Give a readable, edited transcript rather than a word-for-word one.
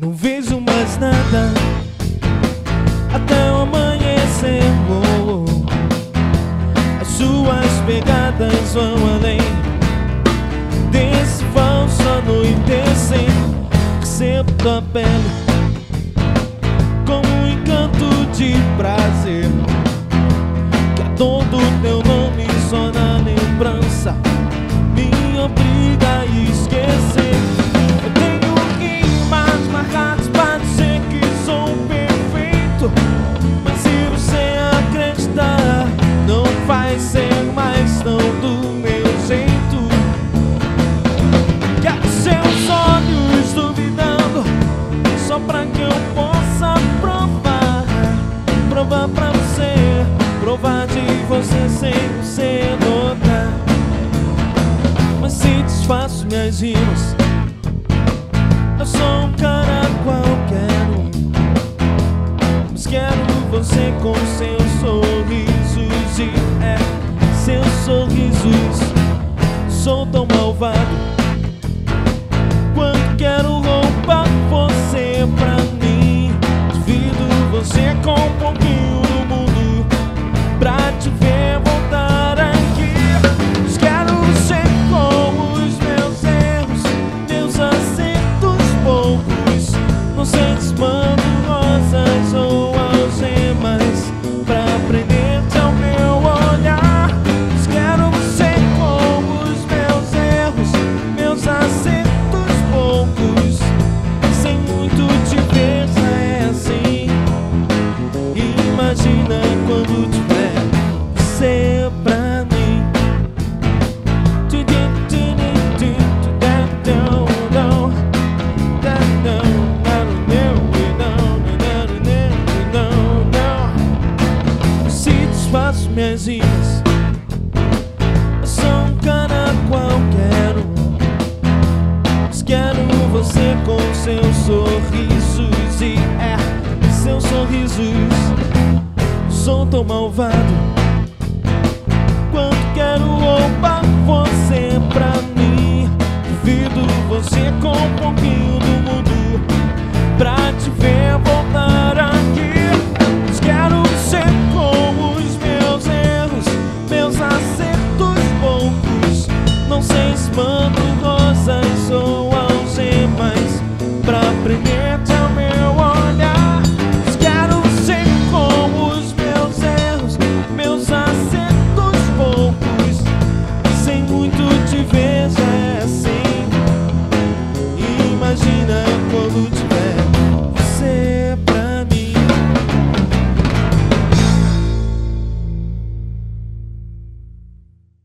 Não vejo mais nada até o amanhecer. As suas pegadas vão além desse falso anoitecer que sempre tua pele como um encanto de prazer, que a dor do teu nome só na lembrança me obriga a esquecer. Eu tenho rimas marcadas pra dizer que sou perfeito, mas se você acreditar, não vai ser mais tão do meu jeito. Quero seus olhos duvidando, só pra que eu possa provar pra você, provar de você sem você notar. Mas se desfaço minhas rimas, eu sou um cara qualquer, mas quero você com seus sorrisos. E seus sorrisos. Sou tão malvado quando quero roubar você pra mim. Divido você com um pouquinho do mundo pra te ver voltar aqui. Mas quero você com os meus erros, meus acertos poucos. Não sei se mando rosas ou algemas pra prender-te ao meu olhar. Mas quero você com os meus erros, meus acertos poucos. Sem muito te ver, já é assim. Imagina quando tiver você pra mim. Se desfaço minhas rimas, eu sou um cara qualquer, mas quero você com seus sorrisos. E seus sorrisos. Sou tão malvado quando quero roubar você pra mim. Divido você com um pouco